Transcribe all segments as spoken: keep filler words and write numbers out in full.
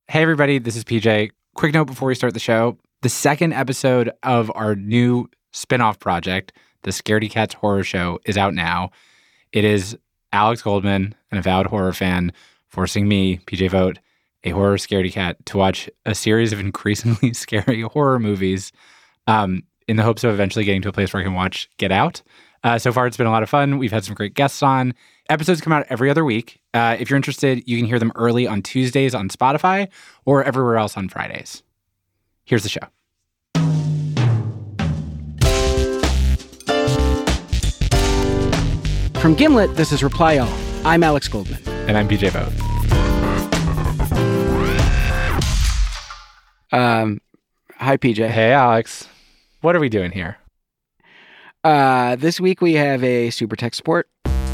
Hey, everybody, this is P J. Quick note before we start the show. The second episode of our new spin-off project, the Scaredy Cats Horror Show, is out now. It is Alex Goldman, an avowed horror fan, forcing me, P J Vogt, a horror scaredy cat, to watch a series of increasingly scary horror movies um, in the hopes of eventually getting to a place where I can watch Get Out. Uh, so far, it's been a lot of fun. We've had some great guests on. Episodes come out every other week. Uh, if you're interested, you can hear them early on Tuesdays on Spotify or everywhere else on Fridays. Here's the show. From Gimlet, this is Reply All. I'm Alex Goldman. And I'm P J Vogt. Um, hi, P J. Hey, Alex. What are we doing here? Uh, this week we have a super tech support.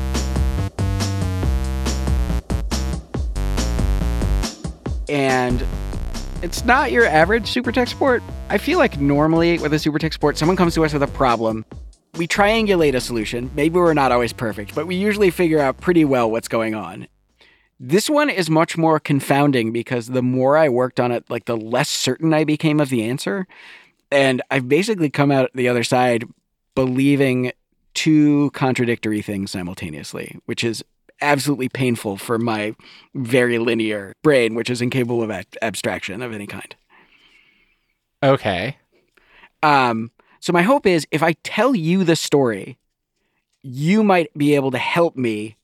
And it's not your average super tech support. I feel like normally with a super tech support, someone comes to us with a problem. We triangulate a solution. Maybe we're not always perfect, but we usually figure out pretty well what's going on. This one is much more confounding because the more I worked on it, like the less certain I became of the answer. And I've basically come out the other side believing two contradictory things simultaneously, which is absolutely painful for my very linear brain, which is incapable of ab- abstraction of any kind. Okay. Um, so my hope is if I tell you the story, you might be able to help me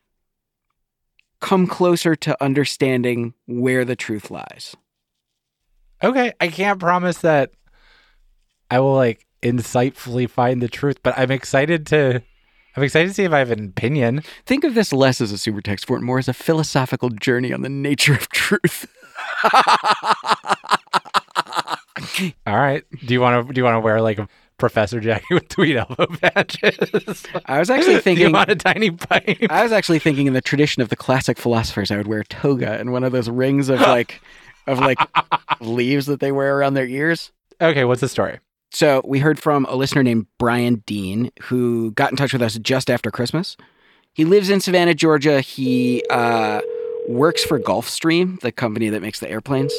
come closer to understanding where the truth lies. Okay. I can't promise that I will, like, insightfully find the truth, but I'm excited to I'm excited to see if I have an opinion. Think of this less as a super tech support, more as a philosophical journey on the nature of truth. All right. Do you want to do you want to wear like a professor jacket with tweed elbow patches? I was actually thinking do you want a tiny pipe? I was actually thinking in the tradition of the classic philosophers, I would wear a toga and one of those rings of like of like leaves that they wear around their ears. Okay, what's the story? So we heard from a listener named Brian Dean, who got in touch with us just after Christmas. He lives in Savannah, Georgia. He uh, works for Gulfstream, the company that makes the airplanes.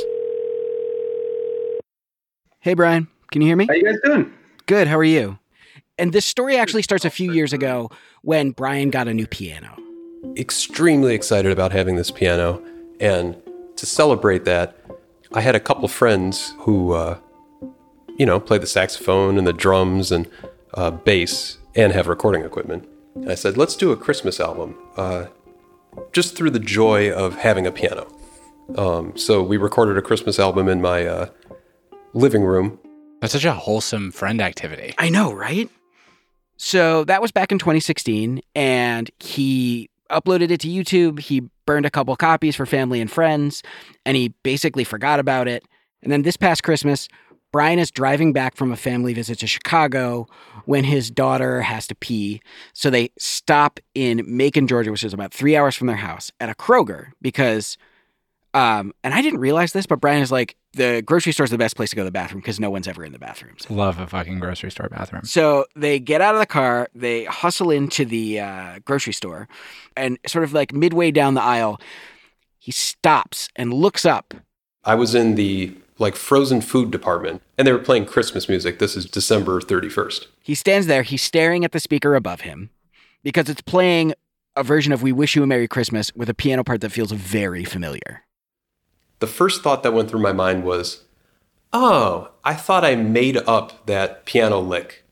Hey, Brian, can you hear me? How you guys doing? Good. How are you? And this story actually starts a few years ago when Brian got a new piano. Extremely excited about having this piano. And to celebrate that, I had a couple friends who... Uh, you know, play the saxophone and the drums and uh, bass and have recording equipment. And I said, let's do a Christmas album, uh, just through the joy of having a piano. Um, so we recorded a Christmas album in my uh, living room. That's such a wholesome friend activity. I know, right? So that was back in twenty sixteen, and he uploaded it to YouTube. He burned a couple copies for family and friends, and he basically forgot about it. And then this past Christmas, Brian is driving back from a family visit to Chicago when his daughter has to pee. So they stop in Macon, Georgia, which is about three hours from their house, at a Kroger because, um, and I didn't realize this, but Brian is like, the grocery store is the best place to go to the bathroom because no one's ever in the bathrooms. Love a fucking grocery store bathroom. So they get out of the car, they hustle into the uh, grocery store, and sort of like midway down the aisle, he stops and looks up. I was in the like frozen food department, and they were playing Christmas music. This is December thirty-first. He stands there, he's staring at the speaker above him because it's playing a version of We Wish You a Merry Christmas with a piano part that feels very familiar. The first thought that went through my mind was, oh, I thought I made up that piano lick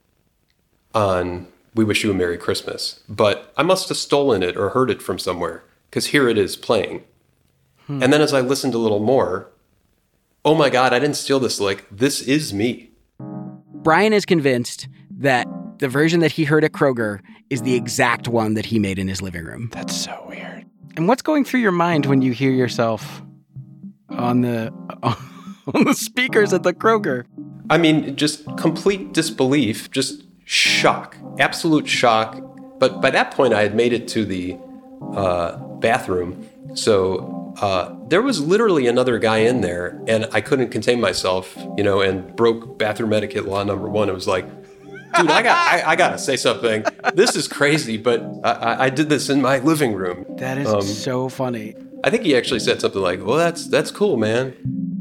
on We Wish You a Merry Christmas, but I must have stolen it or heard it from somewhere, because here it is playing. Hmm. And then as I listened a little more, oh my God, I didn't steal this lick. This is me. Brian is convinced that the version that he heard at Kroger is the exact one that he made in his living room. That's so weird. And what's going through your mind when you hear yourself on the on the speakers at the Kroger? I mean, just complete disbelief, just shock, absolute shock. But by that point, I had made it to the uh, bathroom. So uh, there was literally another guy in there, and I couldn't contain myself, you know, and broke bathroom etiquette law number one. It was like, dude, I got, I, I got to say something. This is crazy, but I, I did this in my living room. That is um, so funny. I think he actually said something like, well, that's that's cool, man.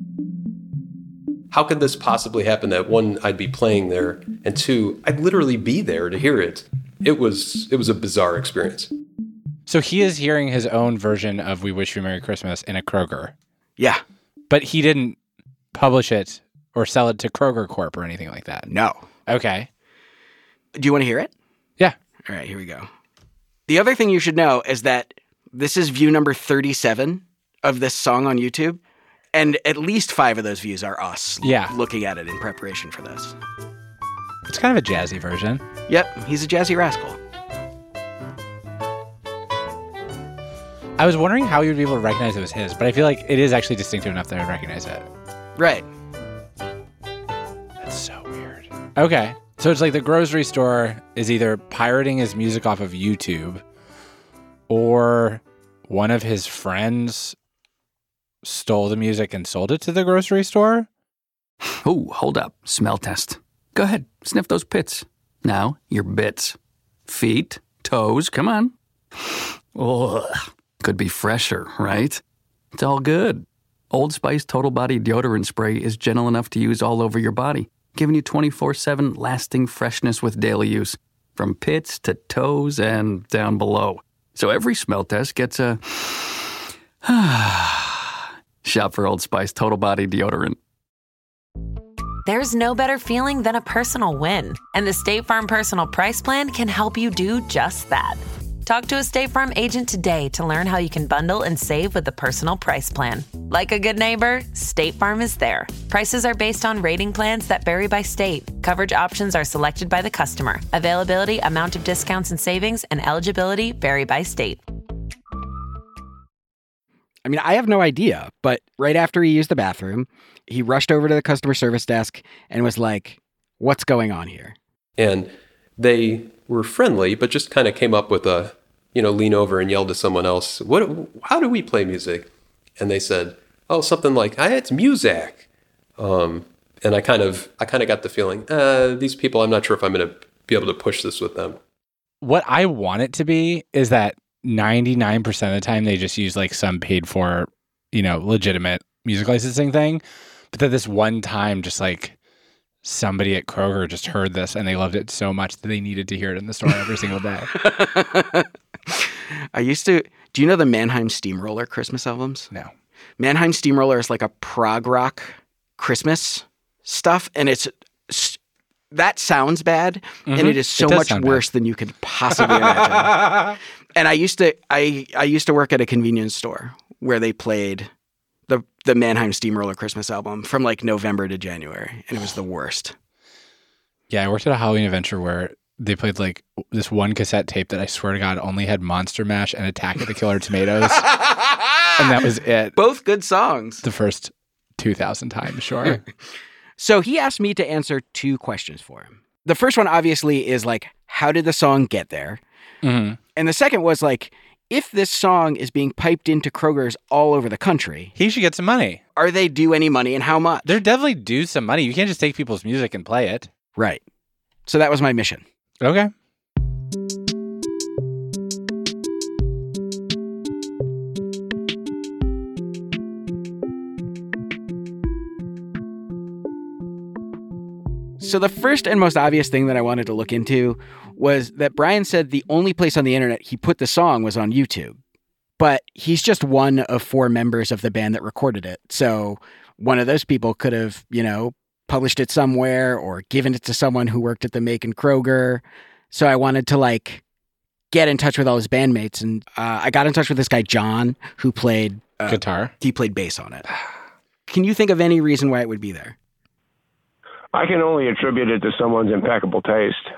How could this possibly happen that, one, I'd be playing there, and two, I'd literally be there to hear it? It was it was a bizarre experience. So he is hearing his own version of We Wish You a Merry Christmas in a Kroger. Yeah. But he didn't publish it or sell it to Kroger Corp or anything like that. No. Okay. Do you want to hear it? Yeah. All right, here we go. The other thing you should know is that this is view number thirty-seven of this song on YouTube, and at least five of those views are us yeah. looking at it in preparation for this. It's kind of a jazzy version. Yep, he's a jazzy rascal. I was wondering how you would be able to recognize it was his, but I feel like it is actually distinctive enough that I'd recognize it. Right. That's so weird. Okay. So it's like the grocery store is either pirating his music off of YouTube or one of his friends stole the music and sold it to the grocery store. Oh, hold up. Smell test. Go ahead. Sniff those pits. Now, your bits. Feet, toes, come on. Ugh. Could be fresher, right? It's all good. Old Spice Total Body Deodorant Spray is gentle enough to use all over your body, giving you twenty-four seven lasting freshness with daily use, from pits to toes and down below. So every smell test gets a... Shop for Old Spice Total Body Deodorant. There's no better feeling than a personal win, and the State Farm Personal Price Plan can help you do just that. Talk to a State Farm agent today to learn how you can bundle and save with the Personal Price Plan. Like a good neighbor, State Farm is there. Prices are based on rating plans that vary by state. Coverage options are selected by the customer. Availability, amount of discounts and savings, and eligibility vary by state. I mean, I have no idea, but right after he used the bathroom, he rushed over to the customer service desk and was like, what's going on here? And they were friendly, but just kind of came up with a, you know, lean over and yelled to someone else, "What? How do we play music?" And they said, "Oh, something like, ah, it's Muzak." Um, and I kind of, I kind of got the feeling, uh, these people, I'm not sure if I'm going to be able to push this with them. What I want it to be is that ninety-nine percent of the time they just use like some paid for, you know, legitimate music licensing thing. But that this one time, just like somebody at Kroger just heard this and they loved it so much that they needed to hear it in the store every single day. I used to, do you know the Mannheim Steamroller Christmas albums? No. Mannheim Steamroller is like a prog rock Christmas stuff. And it's, that sounds bad. Mm-hmm. And it is so it much worse bad. Than you could possibly imagine. And I used to, I, I used to work at a convenience store where they played the the Mannheim Steamroller Christmas album from like November to January, and it was the worst. Yeah, I worked at a Halloween adventure where they played like this one cassette tape that I swear to God only had Monster Mash and Attack of the Killer Tomatoes, and that was it. Both good songs. The first two thousand times, sure. So he asked me to answer two questions for him. The first one obviously is like, how did the song get there? Mm-hmm. And the second was like, if this song is being piped into Kroger's all over the country, he should get some money. Are they due any money and how much? They're definitely due some money. You can't just take people's music and play it. Right. So that was my mission. Okay. So the first and most obvious thing that I wanted to look into was that Brian said the only place on the internet he put the song was on YouTube. But he's just one of four members of the band that recorded it. So one of those people could have, you know, published it somewhere or given it to someone who worked at the Macon Kroger. So I wanted to like get in touch with all his bandmates. And uh, I got in touch with this guy, John, who played uh, guitar. He played bass on it. Can you think of any reason why it would be there? I can only attribute it to someone's impeccable taste.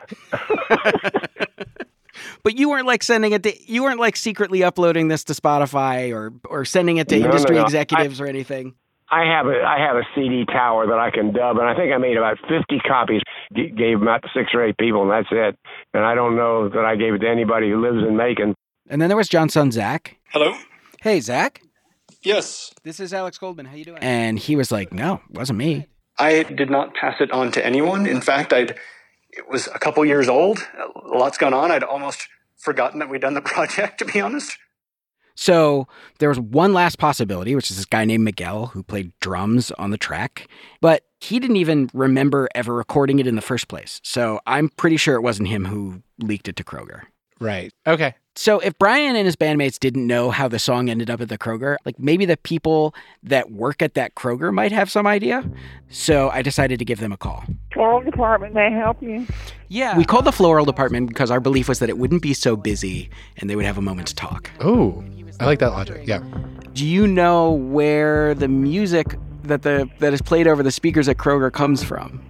But you weren't like sending it to, you weren't like secretly uploading this to Spotify or or sending it to no, industry no, no. executives I, or anything. I have a I have a C D tower that I can dub, and I think I made about fifty copies. G- gave them out to six or eight people, and that's it. And I don't know that I gave it to anybody who lives in Macon. And then there was John's son, Zach. Hello. Hey, Zach. Yes. This is Alex Goldman. How you doing? And he was like, "No, it wasn't me." I did not pass it on to anyone. In fact, I'd it was a couple years old. A lot's gone on. I'd almost forgotten that we'd done the project, to be honest. So there was one last possibility, which is this guy named Miguel who played drums on the track, but he didn't even remember ever recording it in the first place. So I'm pretty sure it wasn't him who leaked it to Kroger. Right. Okay. So if Brian and his bandmates didn't know how the song ended up at the Kroger, like maybe the people that work at that Kroger might have some idea. So I decided to give them a call. Floral department, may I help you? Yeah. We called the floral department because our belief was that it wouldn't be so busy and they would have a moment to talk. Oh, I like that logic. Yeah. Do you know where the music that the that is played over the speakers at Kroger comes from?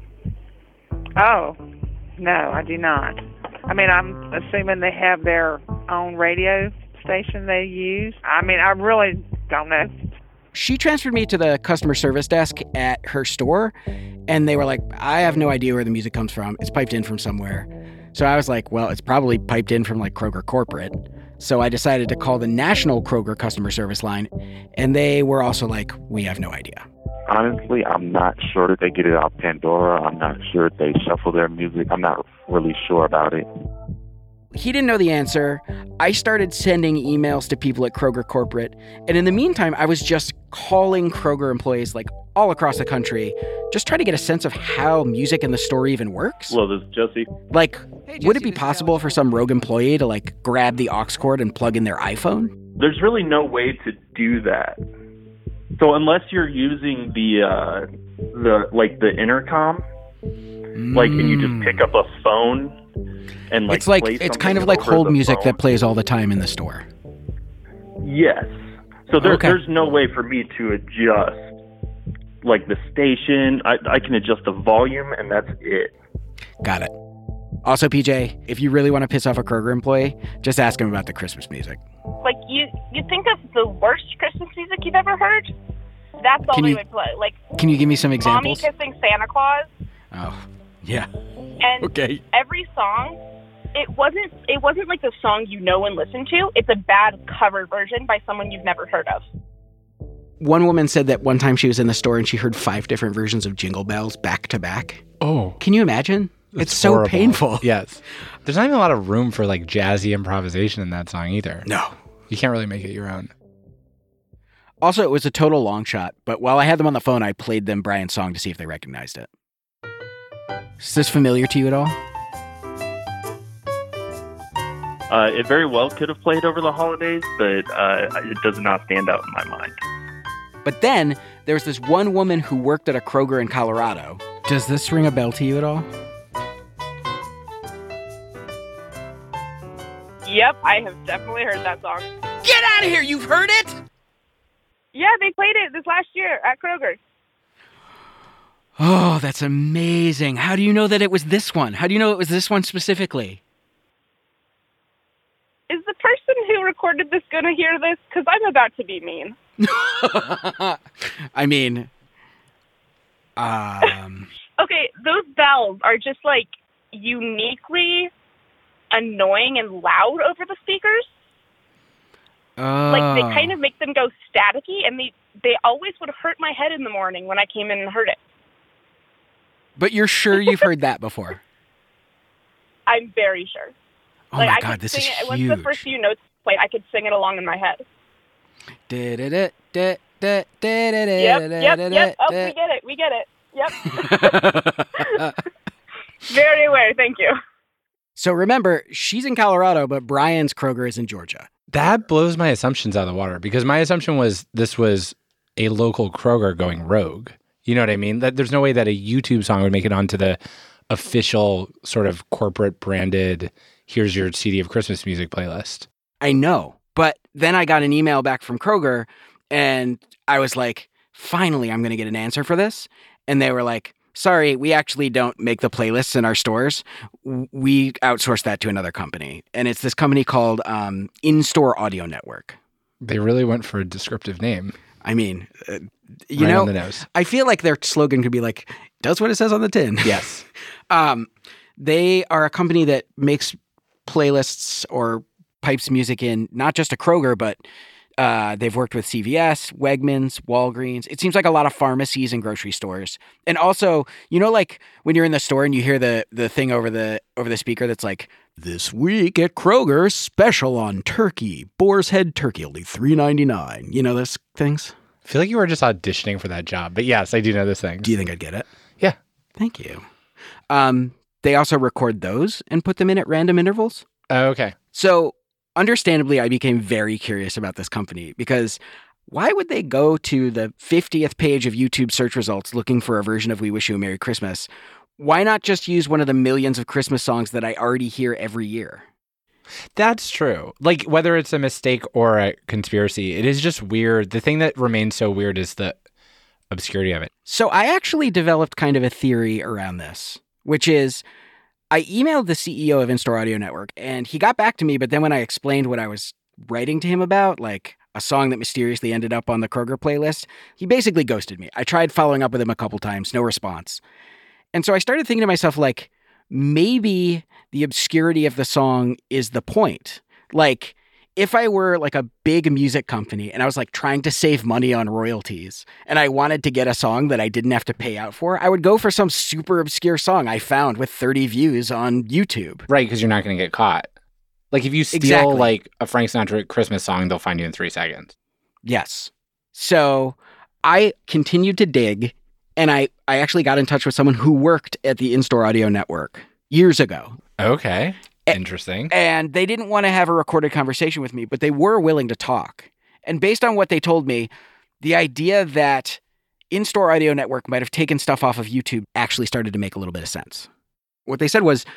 Oh, no, I do not. I mean, I'm assuming they have their own radio station they use. I mean, I really don't know. She transferred me to the customer service desk at her store, and they were like, I have no idea where the music comes from. It's piped in from somewhere. So I was like, well, it's probably piped in from like Kroger Corporate. So I decided to call the national Kroger customer service line, and they were also like, we have no idea. Honestly, I'm not sure that they get it off Pandora. I'm not sure if they shuffle their music. I'm not really sure about it. He didn't know the answer. I started sending emails to people at Kroger Corporate. And in the meantime, I was just calling Kroger employees like all across the country, just trying to get a sense of how music in the store even works. Hello, this is Jesse. Like, hey, Jesse, would it be possible for some rogue employee to like grab the aux cord and plug in their iPhone? There's really no way to do that. So unless you're using the, uh, the like the intercom, mm. like, and you just pick up a phone and like it's like play it's kind of like hold music phone. That plays all the time in the store. Yes. So there, okay. there's no way for me to adjust like the station. I, I can adjust the volume, and that's it. Got it. Also, P J, if you really want to piss off a Kroger employee, just ask him about the Christmas music. Like, you, you think of the worst Christmas music you've ever heard? That's all can they you, would play. Like, can you give me some examples? Mommy Kissing Santa Claus. Oh, yeah. And okay. every song, it wasn't it wasn't like the song you know and listen to. It's a bad covered version by someone you've never heard of. One woman said that one time she was in the store and she heard five different versions of Jingle Bells back to back. Oh. Can you imagine? It's, it's so horrible. painful. Yes. There's not even a lot of room for like jazzy improvisation in that song either. No. You can't really make it your own. Also, it was a total long shot, but while I had them on the phone, I played them Brian's song to see if they recognized it. Is this familiar to you at all? Uh, it very well could have played over the holidays, but uh, it does not stand out in my mind. But then there was this one woman who worked at a Kroger in Colorado. Does this ring a bell to you at all? Yep, I have definitely heard that song. Get out of here! You've heard it? Yeah, they played it this last year at Kroger. Oh, that's amazing. How do you know that it was this one? How do you know it was this one specifically? Is the person who recorded this going to hear this? Because I'm about to be mean. I mean, um... okay, those bells are just, like, uniquely annoying and loud over the speakers. Oh. Like, they kind of make them go staticky, and they, they always would hurt my head in the morning when I came in and heard it. But you're sure you've heard that before? I'm very sure. Oh like, my I God, could this sing is it. huge. Once the first few notes played, I could sing it along in my head. Yep, yep, yep. Oh, we get it. We get it. Yep. Very aware. Thank you. So remember, she's in Colorado, but Brian's Kroger is in Georgia. That blows my assumptions out of the water because my assumption was this was a local Kroger going rogue. You know what I mean? That there's no way that a YouTube song would make it onto the official sort of corporate branded, here's your C D of Christmas music playlist. I know. But then I got an email back from Kroger and I was like, finally, I'm going to get an answer for this. And they were like, sorry, we actually don't make the playlists in our stores. We outsource that to another company. And it's this company called um, In-Store Audio Network. They really went for a descriptive name. I mean, uh, you right know, on the nose. I feel like their slogan could be like, does what it says on the tin. Yes. um, they are a company that makes playlists or pipes music in not just a Kroger, but uh, they've worked with C V S, Wegmans, Walgreens. It seems like a lot of pharmacies and grocery stores. And also, you know, like when you're in the store and you hear the the thing over the over the speaker that's like, This week at Kroger, special on turkey. Boar's Head turkey, only three ninety-nine. You know those things? I feel like you were just auditioning for that job. But yes, I do know those things. Do you think I'd get it? Yeah. Thank you. Um, they also record those and put them in at random intervals. Oh, okay. So, understandably, I became very curious about this company because why would they go to the fiftieth page of YouTube search results looking for a version of We Wish You a Merry Christmas? Why not just use one of the millions of Christmas songs that I already hear every year? That's true. Like, whether it's a mistake or a conspiracy, it is just weird. The thing that remains so weird is the obscurity of it. So I actually developed kind of a theory around this, which is I emailed the C E O of In-Store Audio Network, and he got back to me, but then when I explained what I was writing to him about, like a song that mysteriously ended up on the Kroger playlist, he basically ghosted me. I tried following up with him a couple times, no response. And so I started thinking to myself, like, maybe the obscurity of the song is the point. Like, if I were like a big music company and I was like trying to save money on royalties and I wanted to get a song that I didn't have to pay out for, I would go for some super obscure song I found with thirty views on YouTube. Right, because you're not going to get caught. Like, if you steal Exactly. like a Frank Sinatra Christmas song, they'll find you in three seconds. Yes. So I continued to dig, and I, I actually got in touch with someone who worked at the In-Store Audio Network years ago. Okay. Interesting. And they didn't want to have a recorded conversation with me, but they were willing to talk. And based on what they told me, the idea that In-Store Audio Network might have taken stuff off of YouTube actually started to make a little bit of sense. What they said was,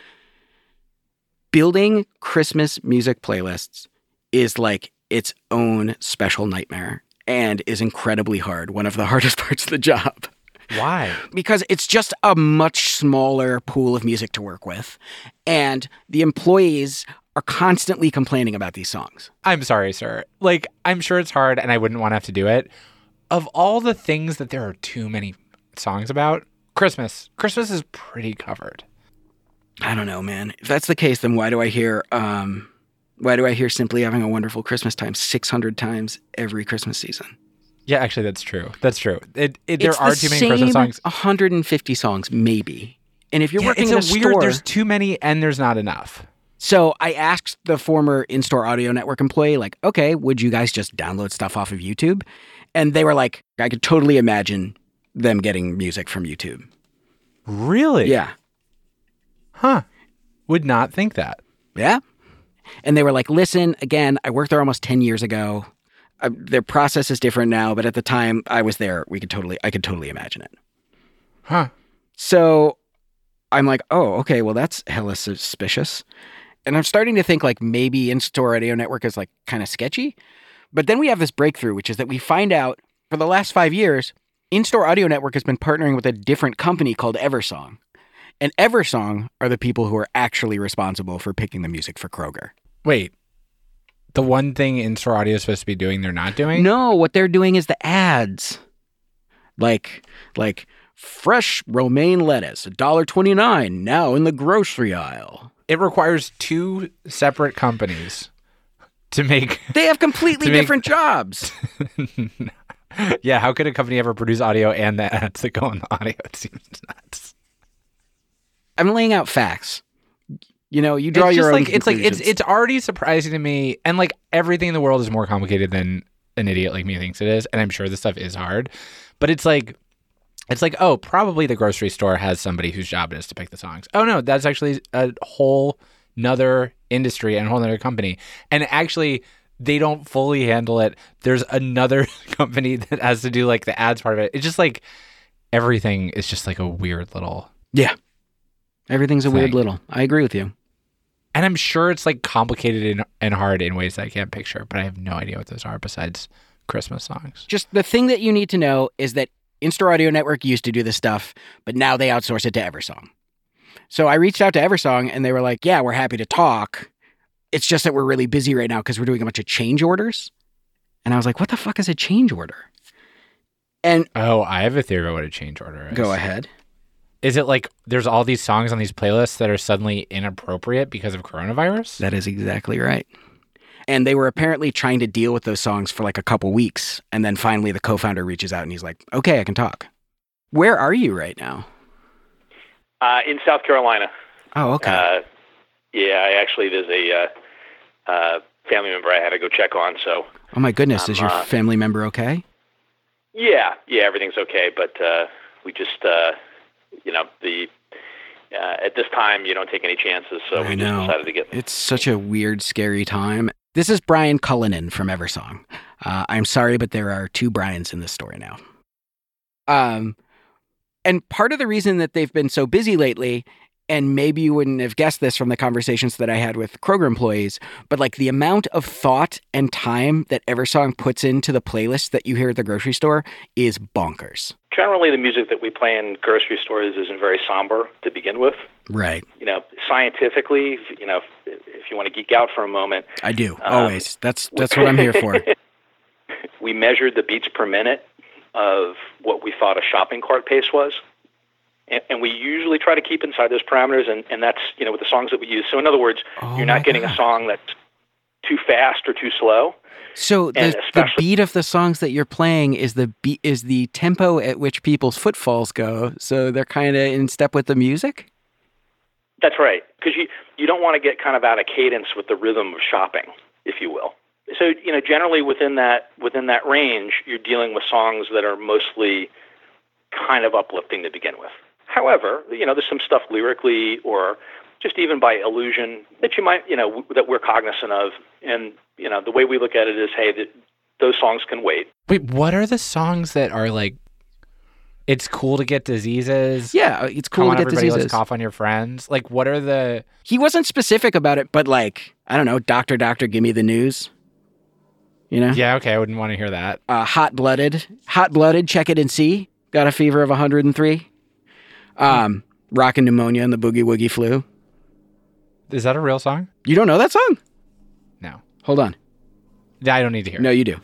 building Christmas music playlists is like its own special nightmare and is incredibly hard. One of the hardest parts of the job. Why? Because it's just a much smaller pool of music to work with. And the employees are constantly complaining about these songs. I'm sorry, sir. Like, I'm sure it's hard and I wouldn't want to have to do it. Of all the things that there are too many songs about, Christmas. Christmas is pretty covered. I don't know, man. If that's the case, then why do I hear um why do I hear Simply Having a Wonderful Christmas Time six hundred times every Christmas season? Yeah, actually, that's true. That's true. It, it, there It's are the too many Christmas songs. one hundred fifty songs, maybe. And if you're Yeah, working it's in a, a weird, store, there's too many and there's not enough. So I asked the former In-Store Audio Network employee, like, okay, would you guys just download stuff off of YouTube? And they were like, I could totally imagine them getting music from YouTube. Really? Yeah. Huh. Would not think that. Yeah. And they were like, listen, again, I worked there almost ten years ago. Uh, their process is different now, but at the time I was there, we could totally, I could totally imagine it. Huh. So I'm like, oh, okay, well, that's hella suspicious. And I'm starting to think like maybe In-Store Audio Network is like kind of sketchy. But then we have this breakthrough, which is that we find out for the last five years, In-Store Audio Network has been partnering with a different company called Eversong. And Eversong are the people who are actually responsible for picking the music for Kroger. Wait. The one thing In-Store Audio is supposed to be doing, they're not doing? No, what they're doing is the ads. Like, like fresh romaine lettuce, one dollar and twenty-nine cents, now in the grocery aisle. It requires two separate companies to make... They have completely to make- different jobs. Yeah, how could a company ever produce audio and the ads that go on the audio? It seems nuts. I'm laying out facts. You know, you draw it's your just own like it's like it's conclusions. it's already surprising to me, and like everything in the world is more complicated than an idiot like me thinks it is, and I'm sure this stuff is hard, but it's like it's like oh, probably the grocery store has somebody whose job it is to pick the songs. Oh no, that's actually a whole nother industry and a whole nother company, and actually they don't fully handle it. There's another company that has to do like the ads part of it. It's just like everything is just like a weird little yeah. Everything's a thing. weird little. I agree with you. And I'm sure it's like complicated and, and hard in ways that I can't picture, but I have no idea what those are besides Christmas songs. Just the thing that you need to know is that In-Store Audio Network used to do this stuff, but now they outsource it to Eversong. So I reached out to Eversong and they were like, yeah, we're happy to talk. It's just that we're really busy right now because we're doing a bunch of change orders. And I was like, what the fuck is a change order? And oh, I have a theory about what a change order is. Go ahead. Is it like there's all these songs on these playlists that are suddenly inappropriate because of coronavirus? That is exactly right. And they were apparently trying to deal with those songs for like a couple weeks. And then finally the co-founder reaches out and he's like, okay, I can talk. Where are you right now? Uh, in South Carolina. Oh, okay. Uh, Yeah, I actually, there's a uh, uh, family member I had to go check on, so. Oh, my goodness. Um, Is your uh, family member okay? Yeah, yeah, everything's okay, but uh, we just, uh, you know, the uh, at this time, you don't take any chances, so I we know. just decided to get. It's such a weird, scary time. This is Brian Cullinan from Eversong. Uh, I'm sorry, but there are two Brians in this story now. Um, and part of the reason that they've been so busy lately, and maybe you wouldn't have guessed this from the conversations that I had with Kroger employees, but like the amount of thought and time that Eversong puts into the playlist that you hear at the grocery store is bonkers. Generally, the music that we play in grocery stores isn't very somber to begin with. Right. You know, scientifically, you know, if, if you want to geek out for a moment. I do, um, always. That's that's what I'm here for. We measured the beats per minute of what we thought a shopping cart pace was. And, and we usually try to keep inside those parameters, and, and that's, you know, with the songs that we use. So in other words, oh you're not getting God. a song that's too fast or too slow. So the, the beat of the songs that you're playing is the beat, is the tempo at which people's footfalls go. So they're kind of in step with the music? That's right, because you, you don't want to get kind of out of cadence with the rhythm of shopping, if you will. So, you know, generally within that within that range, you're dealing with songs that are mostly kind of uplifting to begin with. However, you know, there's some stuff lyrically or just even by illusion that you might, you know, w- that we're cognizant of. And, you know, the way we look at it is, hey, th- those songs can wait. Wait, what are the songs that are like, it's cool to get diseases? Yeah, it's cool Come to on, get everybody, diseases. Let's cough on your friends. Like, what are the... He wasn't specific about it, but like, I don't know, Doctor Doctor, give me the news. You know? Yeah, okay, I wouldn't want to hear that. Uh, hot-blooded. Hot-blooded, check it and see. Got a fever of one hundred three. Um, Rockin' Pneumonia and the Boogie Woogie Flu. Is that a real song? You don't know that song? No. Hold on. Yeah, I don't need to hear No, it. you do.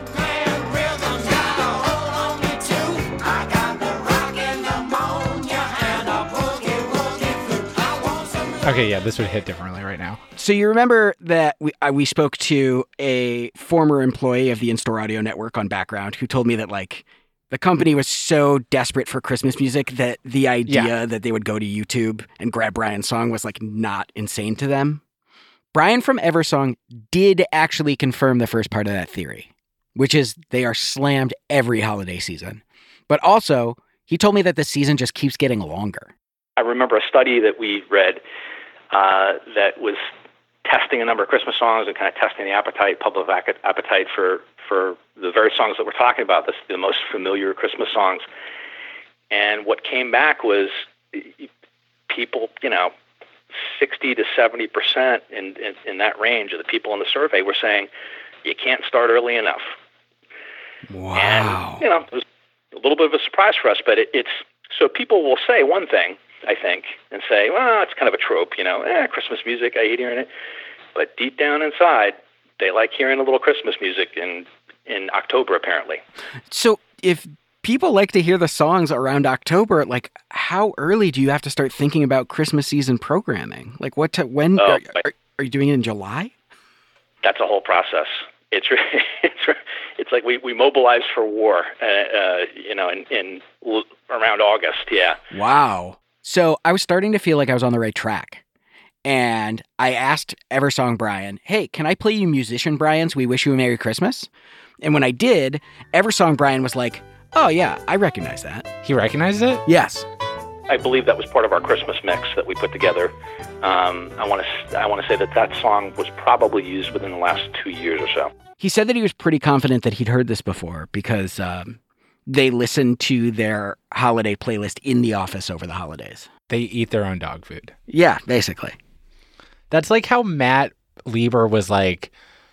Okay, yeah, this would hit differently right now. So you remember that we uh, we spoke to a former employee of the In-Store Audio Network on Background who told me that like the company was so desperate for Christmas music that the idea Yeah. that they would go to YouTube and grab Brian's song was like not insane to them. Brian from Eversong did actually confirm the first part of that theory, which is they are slammed every holiday season. But also, he told me that the season just keeps getting longer. I remember a study that we read uh, that was testing a number of Christmas songs and kind of testing the appetite, public ac- appetite for, for the very songs that we're talking about, this, the most familiar Christmas songs. And what came back was people, you know, sixty to seventy percent in, in, in that range of the people in the survey were saying, you can't start early enough. Wow. And, you know, it was a little bit of a surprise for us, but it, it's, so people will say one thing, I think, and say, well, it's kind of a trope, you know, eh, Christmas music, I hate hearing it. But deep down inside, they like hearing a little Christmas music in, in October, apparently. So if people like to hear the songs around October, like how early do you have to start thinking about Christmas season programming? Like what, to, when, Oh, are, are, are you doing it in July? That's a whole process. It's it's it's like we, we mobilized for war, uh, uh, you know, in, in around August, yeah. Wow. So I was starting to feel like I was on the right track. And I asked Eversong Brian, hey, can I play you Musician Brian's We Wish You a Merry Christmas? And when I did, Eversong Brian was like, oh yeah, I recognize that. He recognized it? Yes. I believe that was part of our Christmas mix that we put together. Um, I want to I want to say that that song was probably used within the last two years or so. He said that he was pretty confident that he'd heard this before because um, they listened to their holiday playlist in the office over the holidays. They eat their own dog food. Yeah, basically. That's like how Matt Lieber was like,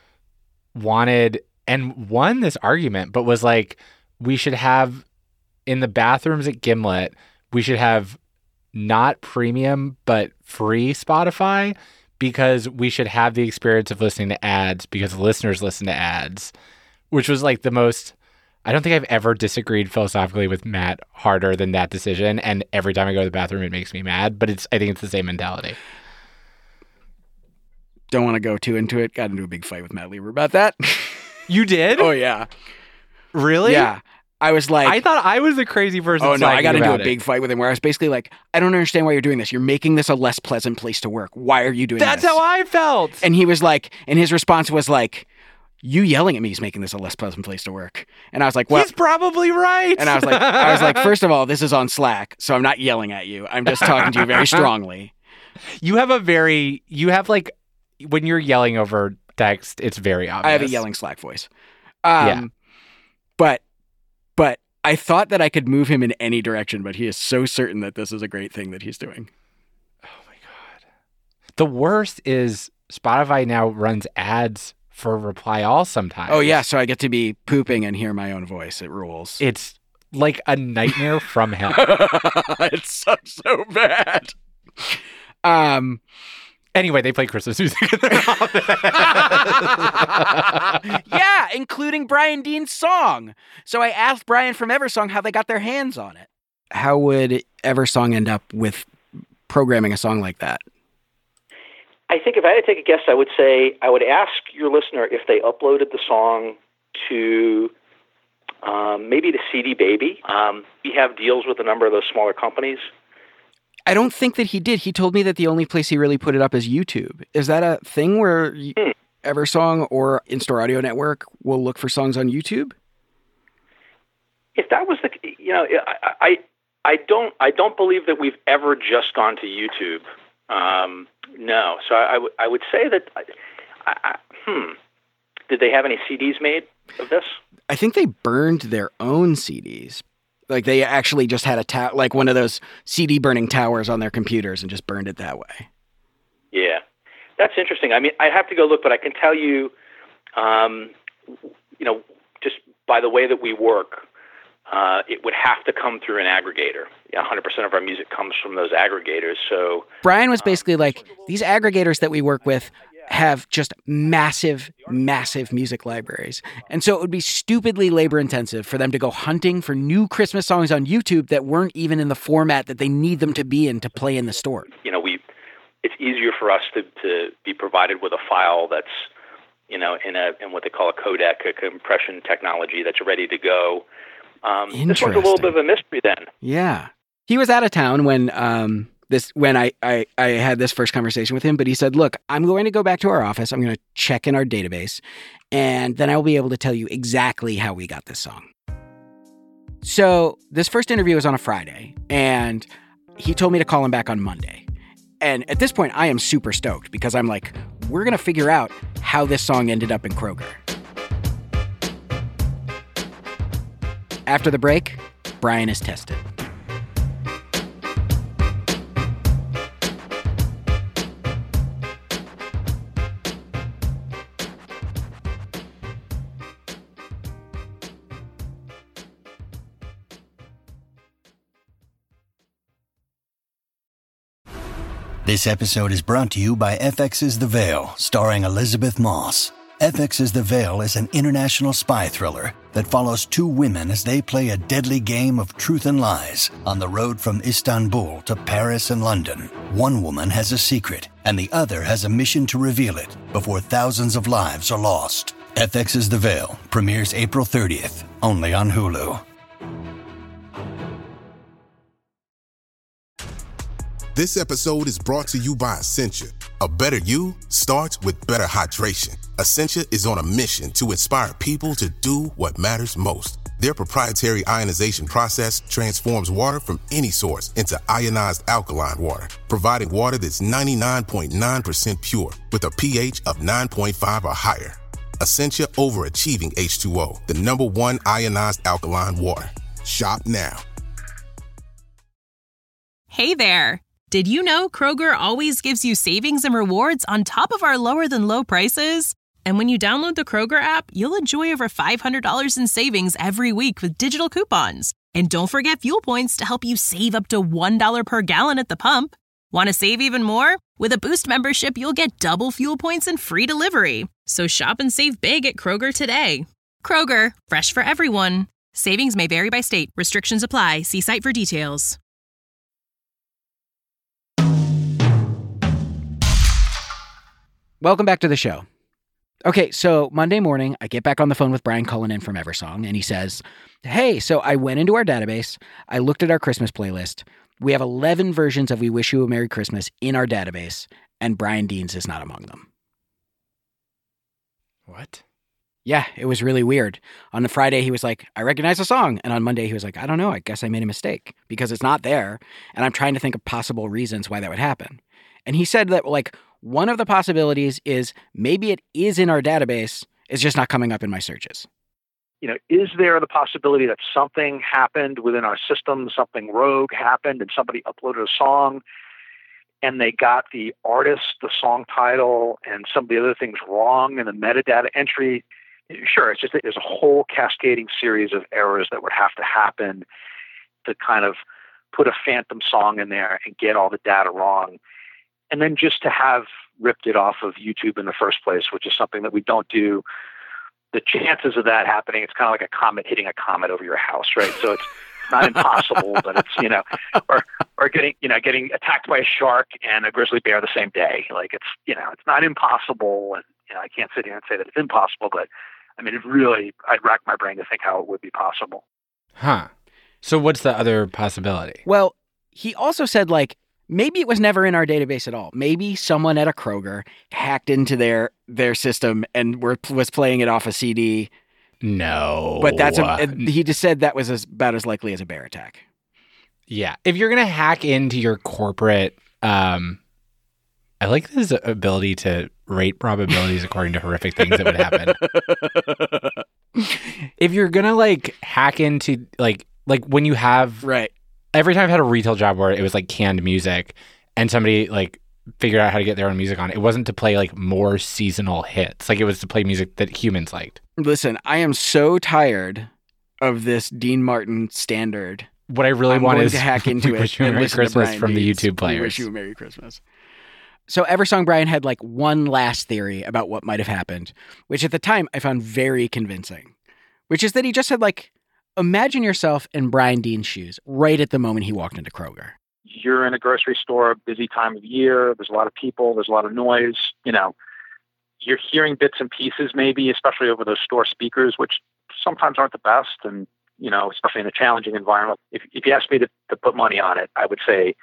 wanted and won this argument, but was like, we should have in the bathrooms at Gimlet, we should have not premium, but free Spotify because we should have the experience of listening to ads because listeners listen to ads, which was like the most, I don't think I've ever disagreed philosophically with Matt harder than that decision. And every time I go to the bathroom, it makes me mad, but it's, I think it's the same mentality. Don't want to go too into it. Got into a big fight with Matt Lieber about that. You did? Oh, yeah. Really? Yeah. I was like, I thought I was the crazy person. oh no, I got into a it. big fight with him where I was basically like, I don't understand why you're doing this. You're making this a less pleasant place to work. Why are you doing That's this? how I felt. And he was like, and his response was like, you yelling at me is making this a less pleasant place to work. And I was like, well, he's probably right. And I was like, I was like, first of all, this is on Slack, so I'm not yelling at you. I'm just talking to you very strongly. You have a very, you have like, when you're yelling over text, it's very obvious. I have a yelling Slack voice. Um, yeah. But, but I thought that I could move him in any direction, but he is so certain that this is a great thing that he's doing. Oh my God. The worst is Spotify now runs ads for Reply All sometimes. Oh yeah, so I get to be pooping and hear my own voice. It rules. It's like a nightmare from hell. It sucks so bad. Um. Anyway, they play Christmas music in their office. Yeah, including Brian Dean's song. So I asked Brian from Eversong how they got their hands on it. How would Eversong end up with programming a song like that? I think if I had to take a guess, I would say I would ask your listener if they uploaded the song to um, maybe to C D Baby. Um, we have deals with a number of those smaller companies. I don't think that he did. He told me that the only place he really put it up is YouTube. Is that a thing where hmm. Eversong or In-Store Audio Network will look for songs on YouTube? If that was the, you know, I, I, I don't, I don't believe that we've ever just gone to YouTube. Um, no, so I, I, w- I would say that. I, I, hmm, did they have any C Ds made of this? I think they burned their own C Ds. Like they actually just had a ta- like one of those C D burning towers on their computers and just burned it that way. Yeah, that's interesting. I mean, I have to go look, but I can tell you, um, you know, just by the way that we work, uh, it would have to come through an aggregator. Yeah, one hundred percent of our music comes from those aggregators. So Brian was basically um, like, these aggregators that we work with have just massive, massive music libraries. And so it would be stupidly labor intensive for them to go hunting for new Christmas songs on YouTube that weren't even in the format that they need them to be in to play in the store. You know, we it's easier for us to, to be provided with a file that's, you know, in a in what they call a codec, a compression technology that's ready to go. Um, this one's a little bit of a mystery then. Yeah. He was out of town when um, this when I, I, I had this first conversation with him, but he said, look, I'm going to go back to our office. I'm going to check in our database, and then I will be able to tell you exactly how we got this song. So this first interview was on a Friday, and he told me to call him back on Monday. And at this point, I am super stoked because I'm like, we're going to figure out how this song ended up in Kroger. After the break, Brian is tested. This episode is brought to you by F X's The Veil, starring Elizabeth Moss. F X's The Veil is an international spy thriller that follows two women as they play a deadly game of truth and lies on the road from Istanbul to Paris and London. One woman has a secret, and the other has a mission to reveal it before thousands of lives are lost. F X's The Veil premieres April thirtieth, only on Hulu. This episode is brought to you by Essentia. A better you starts with better hydration. Essentia is on a mission to inspire people to do what matters most. Their proprietary ionization process transforms water from any source into ionized alkaline water, providing water that's ninety-nine point nine percent pure with a pH of nine point five or higher. Essentia Overachieving H two O, the number one ionized alkaline water. Shop now. Hey there. Did you know Kroger always gives you savings and rewards on top of our lower than low prices? And when you download the Kroger app, you'll enjoy over five hundred dollars in savings every week with digital coupons. And don't forget fuel points to help you save up to one dollar per gallon at the pump. Want to save even more? With a Boost membership, you'll get double fuel points and free delivery. So shop and save big at Kroger today. Kroger, fresh for everyone. Savings may vary by state. Restrictions apply. See site for details. Welcome back to the show. Okay, so Monday morning, I get back on the phone with Brian Cullinan from Eversong, and he says, hey, so I went into our database, I looked at our Christmas playlist, we have eleven versions of We Wish You a Merry Christmas in our database, and Brian Deans is not among them. What? Yeah, it was really weird. On the Friday, he was like, I recognize the song. And on Monday, he was like, I don't know, I guess I made a mistake because it's not there. And I'm trying to think of possible reasons why that would happen. And he said that, like, one of the possibilities is maybe it is in our database, it's just not coming up in my searches. You know, is there the possibility that something happened within our system, something rogue happened, and somebody uploaded a song, and they got the artist, the song title, and some of the other things wrong in the metadata entry? Sure, it's just that there's a whole cascading series of errors that would have to happen to kind of put a phantom song in there and get all the data wrong. And then just to have ripped it off of YouTube in the first place, which is something that we don't do, the chances of that happening, it's kind of like a comet hitting a comet over your house, right? So it's not impossible, but it's, you know, or or getting, you know, getting attacked by a shark and a grizzly bear the same day. Like, it's, you know, it's not impossible. And, you know, I can't sit here and say that it's impossible, but I mean, it really, I'd rack my brain to think how it would be possible. Huh. So what's the other possibility? Well, he also said, like, maybe it was never in our database at all. Maybe someone at a Kroger hacked into their their system and were, was playing it off a C D. No. But that's a, he just said that was as, about as likely as a bear attack. Yeah. If you're going to hack into your corporate, um, I like this ability to rate probabilities according to horrific things that would happen. If you're going to like hack into like, like when you have, right. Every time I've had a retail job where it was like canned music and somebody like figured out how to get their own music on, it wasn't to play like more seasonal hits. Like it was to play music that humans liked. Listen, I am so tired of this Dean Martin standard. What I really I'm want going is to hack into We it Wish You a and Merry listen to Christmas Brian from the Deans. YouTube players. We Wish You a Merry Christmas. So Eversong Brian had like one last theory about what might have happened, which at the time I found very convincing, which is that he just said, like, imagine yourself in Brian Dean's shoes right at the moment he walked into Kroger. You're in a grocery store, busy time of year. There's a lot of people. There's a lot of noise. You know, you're hearing bits and pieces, maybe, especially over those store speakers, which sometimes aren't the best. And, you know, especially in a challenging environment. If, if you asked me to, to put money on it, I would say,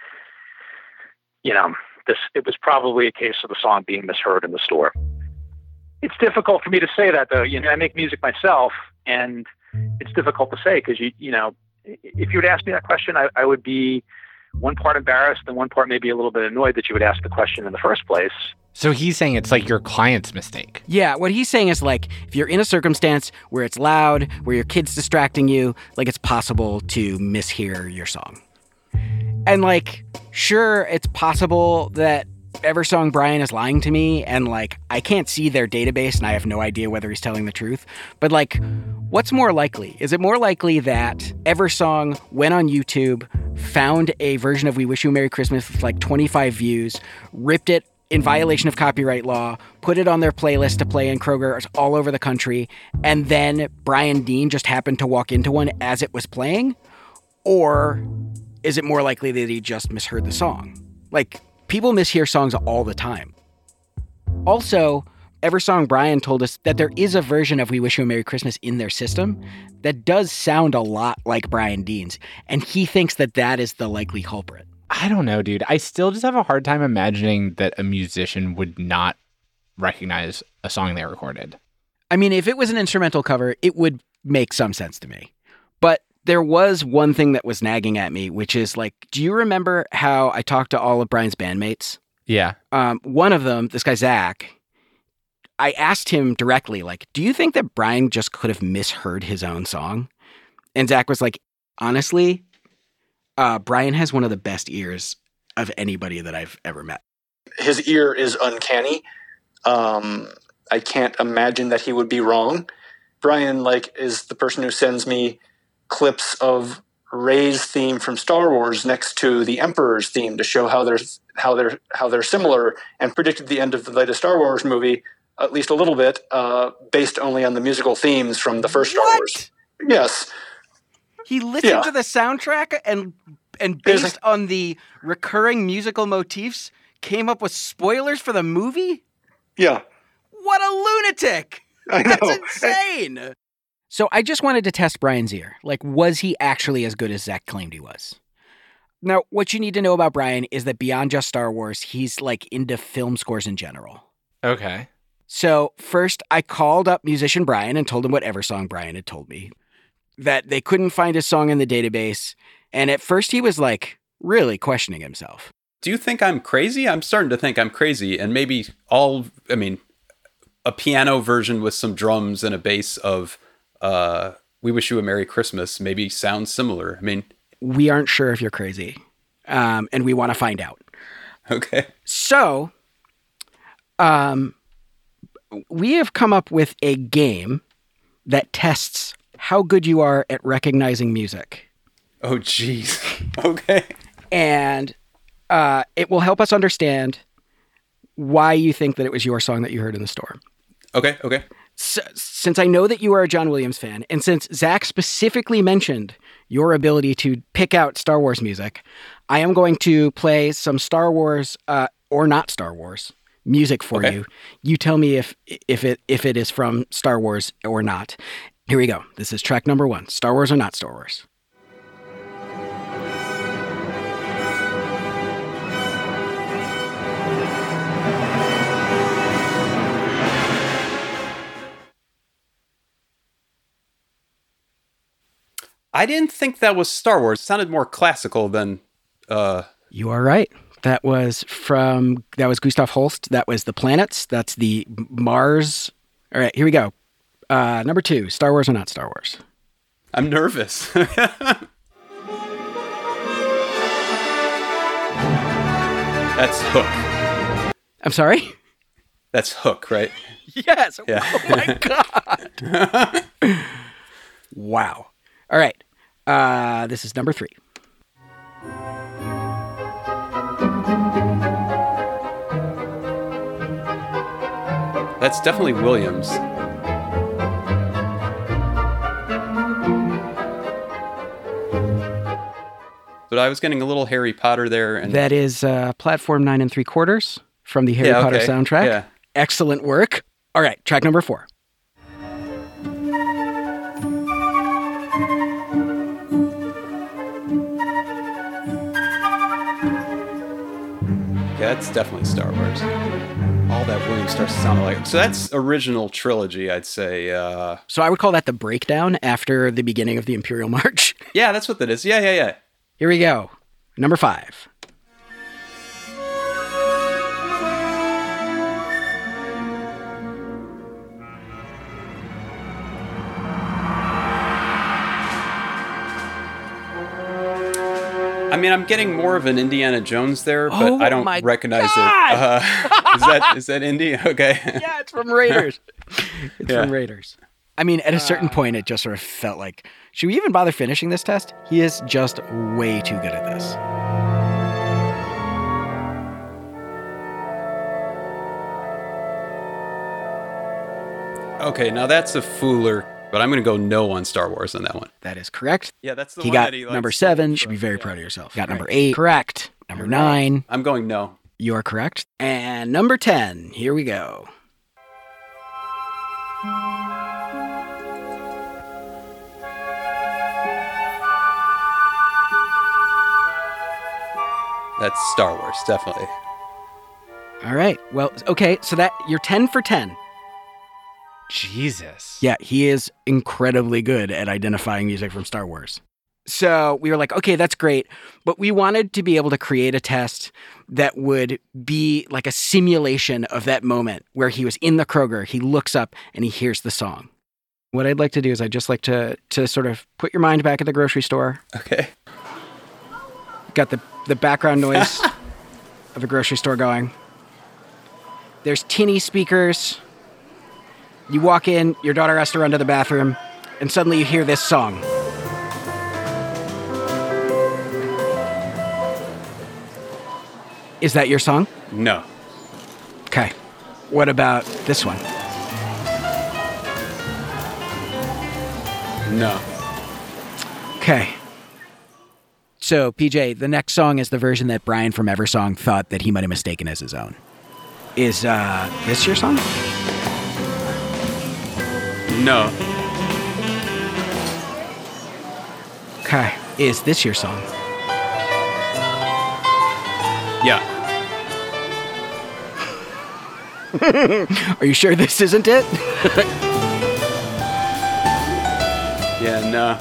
you know, this, it was probably a case of the song being misheard in the store. It's difficult for me to say that, though. You know, I make music myself, and it's difficult to say because, you you know, if you would ask me that question, I, I would be one part embarrassed and one part maybe a little bit annoyed that you would ask the question in the first place. So he's saying it's like your client's mistake. Yeah, what he's saying is, like, if you're in a circumstance where it's loud, where your kid's distracting you, like, it's possible to mishear your song. And, like, sure, it's possible that Eversong Brian is lying to me, and, like, I can't see their database and I have no idea whether he's telling the truth. But, like, what's more likely? Is it more likely that Eversong went on YouTube, found a version of We Wish You a Merry Christmas with like twenty-five views, ripped it in violation of copyright law, put it on their playlist to play in Kroger all over the country, and then Brian Dean just happened to walk into one as it was playing? Or is it more likely that he just misheard the song? Like, people mishear songs all the time. Also, Eversong Brian told us that there is a version of We Wish You a Merry Christmas in their system that does sound a lot like Brian Dean's, and he thinks that that is the likely culprit. I don't know, dude. I still just have a hard time imagining that a musician would not recognize a song they recorded. I mean, if it was an instrumental cover, it would make some sense to me. But there was one thing that was nagging at me, which is like, do you remember how I talked to all of Brian's bandmates? Yeah. Um, one of them, this guy, Zach, I asked him directly, like, do you think that Brian just could have misheard his own song? And Zach was like, honestly, uh, Brian has one of the best ears of anybody that I've ever met. His ear is uncanny. Um, I can't imagine that he would be wrong. Brian, like, is the person who sends me clips of Rey's theme from Star Wars next to the Emperor's theme to show how they're how they're how they're similar, and predicted the end of the latest Star Wars movie, at least a little bit, uh, based only on the musical themes from the first Star What? Wars. Yes. He listened Yeah. to the soundtrack and and based on the recurring musical motifs, came up with spoilers for the movie? Yeah. What a lunatic! I know. That's insane. So I just wanted to test Brian's ear. Like, was he actually as good as Zach claimed he was? Now, what you need to know about Brian is that beyond just Star Wars, he's like into film scores in general. Okay. So first, I called up musician Brian and told him what Eversong Brian had told me, that they couldn't find his song in the database. And at first, he was like really questioning himself. Do you think I'm crazy? I'm starting to think I'm crazy, and maybe all, I mean, a piano version with some drums and a bass of uh, We Wish You a Merry Christmas maybe sounds similar. I mean, we aren't sure if you're crazy, um, and we want to find out. Okay. So, um, we have come up with a game that tests how good you are at recognizing music. Oh, geez. Okay. And uh, it will help us understand why you think that it was your song that you heard in the store. Okay, okay. So, since I know that you are a John Williams fan, and since Zach specifically mentioned your ability to pick out Star Wars music, I am going to play some Star Wars, uh, or not Star Wars, music for Okay. you. You tell me if if it if it is from Star Wars or not. Here we go. This is track number one. Star Wars or not Star Wars? I didn't think that was Star Wars. It sounded more classical than... Uh... You are right. That was from, that was Gustav Holst. That was The Planets. That's the Mars. All right, here we go. Uh, number two, Star Wars or not Star Wars? I'm nervous. That's Hook. I'm sorry? That's Hook, right? Yes. Yeah. Oh my God. Wow. All right. Uh, this is number three. That's definitely Williams. But I was getting a little Harry Potter there. And That is uh, Platform Nine and Three Quarters from the Harry Yeah, Potter okay. soundtrack. Yeah. Excellent work. All right, track number four. Yeah, that's definitely Star Wars. All that Williams starts to sound like. So that's original trilogy, I'd say. Uh, So I would call that the breakdown after the beginning of the Imperial March. yeah, that's what that is. Yeah, yeah, yeah. Here we go. Number five. I mean, I'm getting more of an Indiana Jones there, but Oh I don't my recognize God! it. Uh, is that is that Indy? Okay. Yeah, it's from Raiders. It's Yeah. from Raiders. I mean, at a certain point, it just sort of felt like, should we even bother finishing this test? He is just way too good at this. Okay, now that's a fooler, but I'm going to go no on Star Wars on that one. That is correct. Yeah, that's the He one got that he likes. number seven. You should be very proud of yourself. Got number eight. Correct. Number nine. I'm going no. You are correct. And number ten. Here we go. That's Star Wars, definitely. All right. Well, okay. So that you're ten for ten. Jesus. Yeah, he is incredibly good at identifying music from Star Wars. So we were like, okay, that's great. But we wanted to be able to create a test that would be like a simulation of that moment where he was in the Kroger, he looks up and he hears the song. What I'd like to do is I'd just like to to sort of put your mind back at the grocery store. Okay. Got the, the background noise of a grocery store going. There's tinny speakers. You walk in, your daughter has to run to the bathroom, and suddenly you hear this song. Is that your song? No. Okay. What about this one? No. Okay. So, P J, the next song is the version that Brian from Eversong thought that he might have mistaken as his own. Is uh, this your song? No. Okay. Is this your song? Yeah. Are you sure this isn't it? Yeah, no.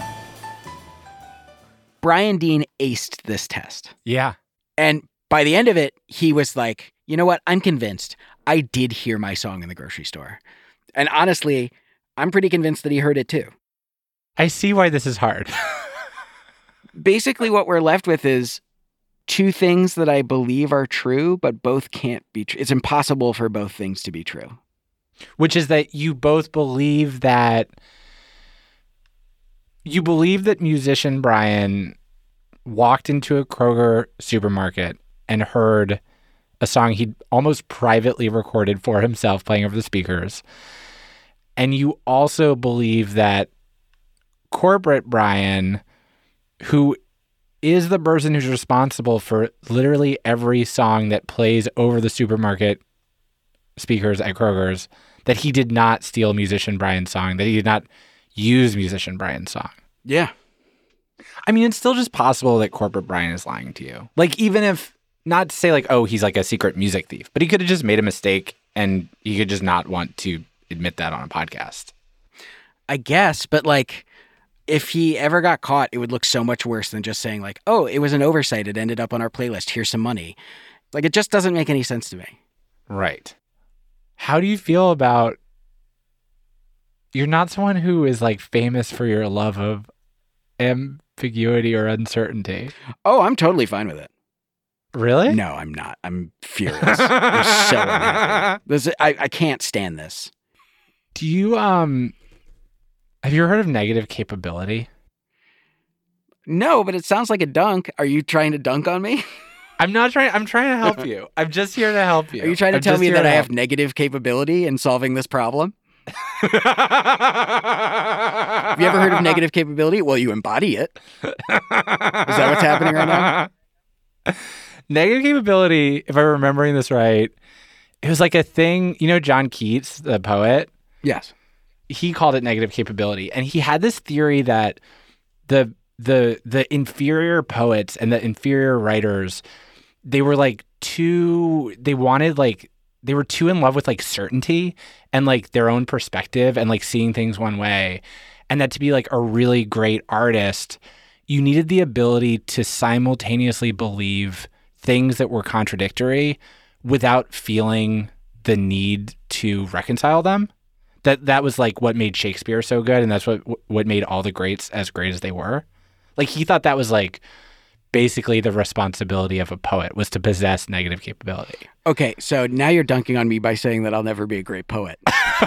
Brian Dean aced this test. Yeah. And by the end of it, he was like, you know what? I'm convinced I did hear my song in the grocery store. And honestly, I'm pretty convinced that he heard it too. I see why this is hard. Basically, what we're left with is two things that I believe are true, but both can't be true. It's impossible for both things to be true. Which is that you both believe that you believe that musician Brian walked into a Kroger supermarket and heard a song he'd almost privately recorded for himself playing over the speakers. And you also believe that corporate Brian, who is the person who's responsible for literally every song that plays over the supermarket speakers at Kroger's, that he did not steal musician Brian's song, that he did not use musician Brian's song. Yeah. I mean, it's still just possible that corporate Brian is lying to you. Like, even if, not to say like, oh, he's like a secret music thief, but he could have just made a mistake and he could just not want to admit that on a podcast. I guess, but like, if he ever got caught, it would look so much worse than just saying like, oh, it was an oversight. It ended up on our playlist. Here's some money. Like, it just doesn't make any sense to me. Right. How do you feel about, you're not someone who is like famous for your love of ambiguity or uncertainty. Oh, I'm totally fine with it. Really? No, I'm not. I'm furious. I'm so unhappy. This, I, I can't stand this. Do you, um, have you ever heard of negative capability? No, but it sounds like a dunk. Are you trying to dunk on me? I'm not trying. I'm trying to help you. I'm just here to help you. Are you trying to I'm tell me that to I help. have negative capability in solving this problem? Have you ever heard of negative capability? Well, you embody it. Is that what's happening right now? Negative capability, if I'm remembering this right, it was like a thing, you know, John Keats, the poet? Yes. He called it negative capability. And he had this theory that the the the inferior poets and the inferior writers, they were like too, they wanted like, they were too in love with like certainty and like their own perspective and like seeing things one way. And that to be like a really great artist, you needed the ability to simultaneously believe things that were contradictory without feeling the need to reconcile them. That that was like what made Shakespeare so good, and that's what what made all the greats as great as they were. Like, he thought that was like basically the responsibility of a poet, was to possess negative capability. Okay, so now you're dunking on me by saying that I'll never be a great poet.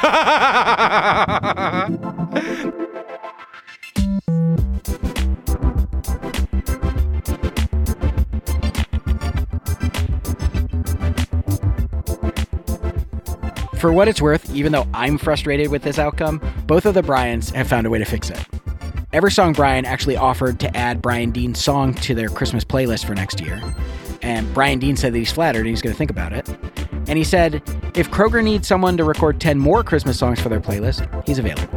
For what it's worth, even though I'm frustrated with this outcome, both of the Bryans have found a way to fix it. Eversong Brian actually offered to add Brian Dean's song to their Christmas playlist for next year. And Brian Dean said that he's flattered and he's going to think about it. And he said, if Kroger needs someone to record ten more Christmas songs for their playlist, he's available.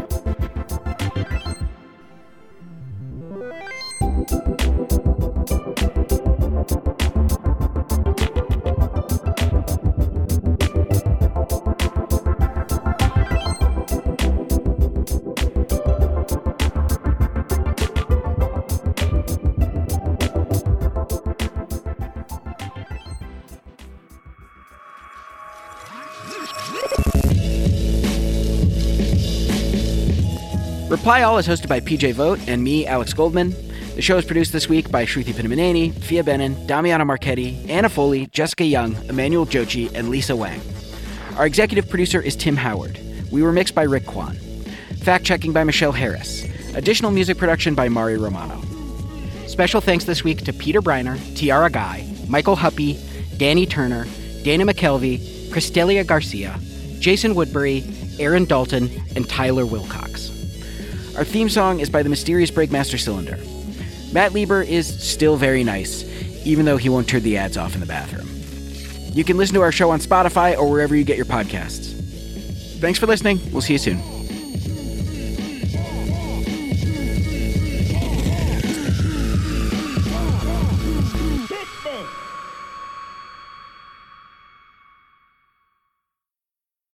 Reply All is hosted by P J Vogt and me, Alex Goldman. The show is produced this week by Shruti Pinnamaneni, Fia Benin, Damiana Marchetti, Anna Foley, Jessica Young, Emmanuel Jochi, and Lisa Wang. Our executive producer is Tim Howard. We were mixed by Rick Kwan. Fact-checking by Michelle Harris. Additional music production by Mari Romano. Special thanks this week to Peter Briner, Tiara Guy, Michael Huppy, Danny Turner, Dana McKelvey, Cristelia Garcia, Jason Woodbury, Aaron Dalton, and Tyler Wilcox. Our theme song is by the mysterious Breakmaster Cylinder. Matt Lieber is still very nice, even though he won't turn the ads off in the bathroom. You can listen to our show on Spotify or wherever you get your podcasts. Thanks for listening. We'll see you soon.